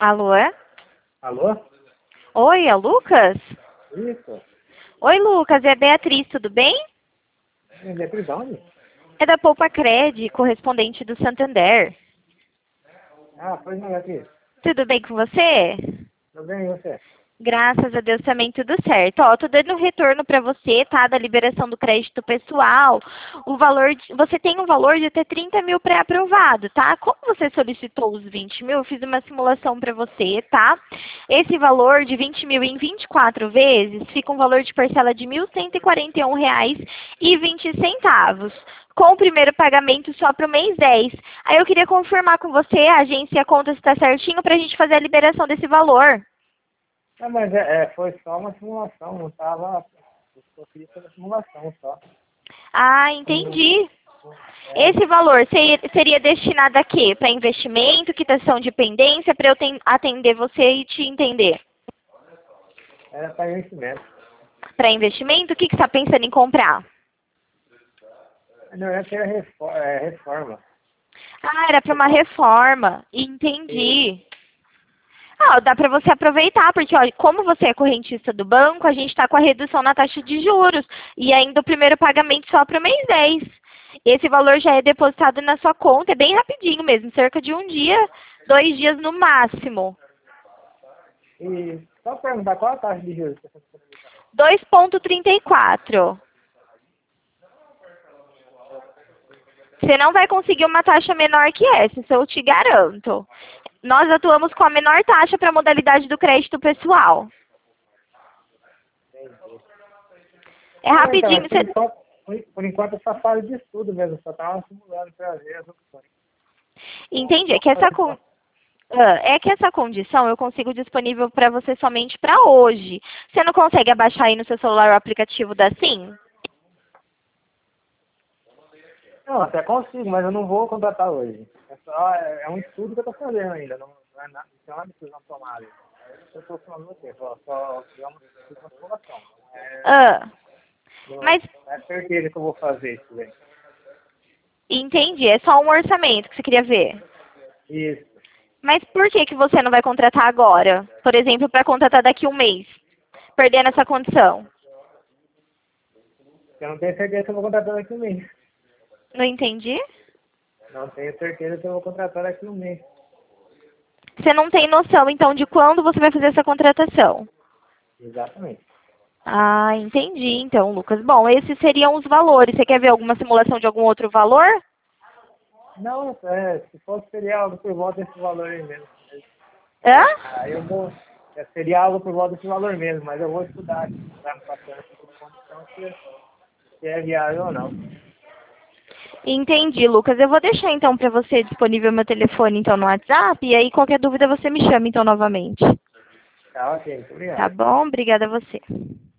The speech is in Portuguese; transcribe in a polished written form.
Alô? Alô? Oi, é o Lucas? Isso. Oi, Lucas, é a Beatriz, tudo bem? É prisão? É da Poupa Cred, correspondente do Santander. Ah, foi não, aqui. Tudo bem com você? Tudo bem, e você? Graças a Deus também tudo certo. Ó, tô dando um retorno para você, tá? Da liberação do crédito pessoal. Você tem um valor de até 30 mil pré-aprovado, tá? Como você solicitou os 20 mil, eu fiz uma simulação para você, tá? Esse valor de 20 mil em 24 vezes fica um valor de parcela de R$ 1.141,20. Com o primeiro pagamento só para o mês 10. Aí eu queria confirmar com você, a agência e a conta se está certinho para a gente fazer a liberação desse valor. Não, mas foi só uma simulação, não tava. Eu só queria fazer simulação só. Ah, entendi. É, Esse valor seria destinado a quê? Para investimento, quitação de pendência, para eu atender você e te entender? era para investimento. Para investimento, o que você está pensando em comprar? Não, essa era reforma. Ah, era para uma reforma. Entendi. Ah, dá para você aproveitar, porque ó, como você é correntista do banco, a gente está com a redução na taxa de juros e ainda o primeiro pagamento só para o mês 10. Esse valor já é depositado na sua conta, é bem rapidinho mesmo, cerca de um dia, 2 dias no máximo. E só perguntar qual a taxa de juros que você está disponibilizando? 2,34. Você não vai conseguir uma taxa menor que essa, isso eu te garanto. Nós atuamos com a menor taxa para a modalidade do crédito pessoal. É Não, então, rapidinho. por enquanto eu só falo de estudo mesmo, só estava simulando para ver as opções. Entendi. É que essa condição eu consigo disponível para você somente para hoje. Você não consegue abaixar aí no seu celular o aplicativo da Sim? Não, até consigo, mas eu não vou contratar hoje. É um estudo que eu estou fazendo ainda, não é nada, não é uma decisão tomada. Eu estou falando você, só digamos, uma simulação. Ah, mas Não é certeza que eu vou fazer isso, velho. entendi. É só um orçamento que você queria ver. Isso. Mas por que que você não vai contratar agora? Por exemplo, para contratar daqui a um mês, perdendo essa condição? Eu não tenho certeza que eu vou contratar daqui a um mês. Não entendi? Não tenho certeza que eu vou contratar daqui a um mês. Você não tem noção, então, de quando você vai fazer essa contratação? Exatamente. Ah, entendi. Então, Lucas. Bom, esses seriam os valores. Você quer ver alguma simulação de algum outro valor? Não, se fosse seria algo por volta desse valor aí mesmo. Hã? Aí eu vou. Seria algo por volta desse valor mesmo, mas eu vou estudar aqui, para me passando esse tipo de condição se é viável ou não. Entendi, Lucas. Eu vou deixar então para você disponível meu telefone então no WhatsApp e aí qualquer dúvida você me chama então novamente. Tá, ok, muito Tá obrigado. bom? Obrigada a você.